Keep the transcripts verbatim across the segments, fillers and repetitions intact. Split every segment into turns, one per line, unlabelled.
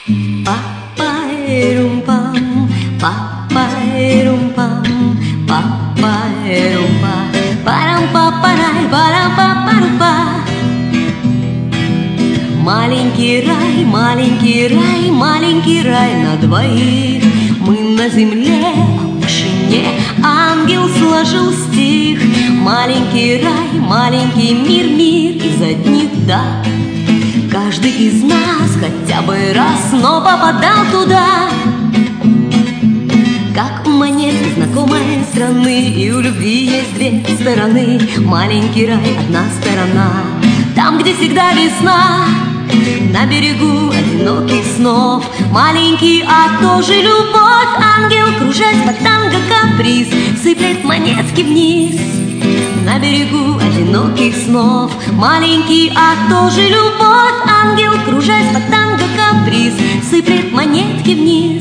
Па-па-рум-пам, па-па-рум-пам, па-па-рум-па, парам-па-парай, парам-па-пару-па. Маленький рай, маленький рай, маленький рай на двоих. Мы на земле, а в вышине ангел сложил стих. Маленький рай, маленький мир, мир из одних дат. Каждый из нас хотя бы раз, но попадал туда. Как у монетки знакомой страны, и у любви есть две стороны. Маленький рай, одна сторона, там, где всегда весна. На берегу одиноких снов маленький, а тоже любовь. Ангел, кружась по танго каприз, сыплет монетки вниз. На берегу одиноких снов маленький, а тоже любовь. Ангел, кружась по танго каприз, сыплет монетки вниз.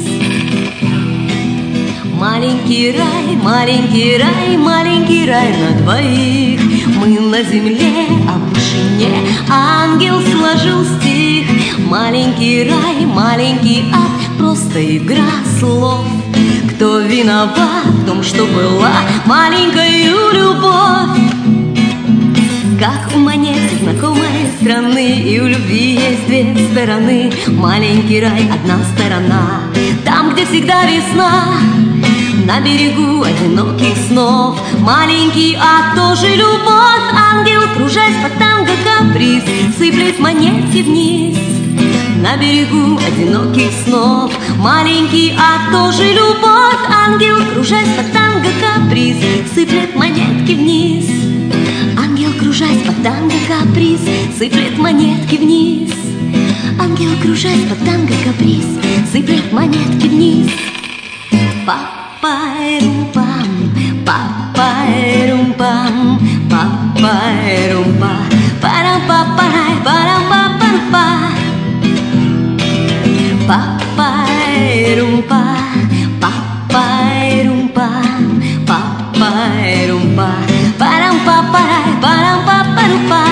Маленький рай, маленький рай, маленький рай на двоих. Мы на земле, а в вышине ангел сложил стих. Маленький рай, маленький ад, просто игра слов. Кто виноват в том, что была маленькою любовь? Как у монетки знакомой страны, и у любви есть две стороны. Маленький рай, одна сторона, там, где всегда весна. На берегу одиноких снов маленький, а тоже любовь. Ангел, кружась по танго каприз, сыплет монетки вниз. На берегу одиноких снов маленький, а тоже любовь. Ангел, кружась по танго каприз, сыплет монетки вниз. Ангел, кружась по танго каприз, сыплет монетки вниз. Ангел, кружась по танго каприз, сыплет монетки вниз. Па-па-рум-пам, па-па-рум-пам, па-па-рум-па, парам-па-парай, парам-па-пару-па. Па-па-рум-па, па-па-рум-па, па-па-рум-па, парам-па-парай, парам-па-пару-па.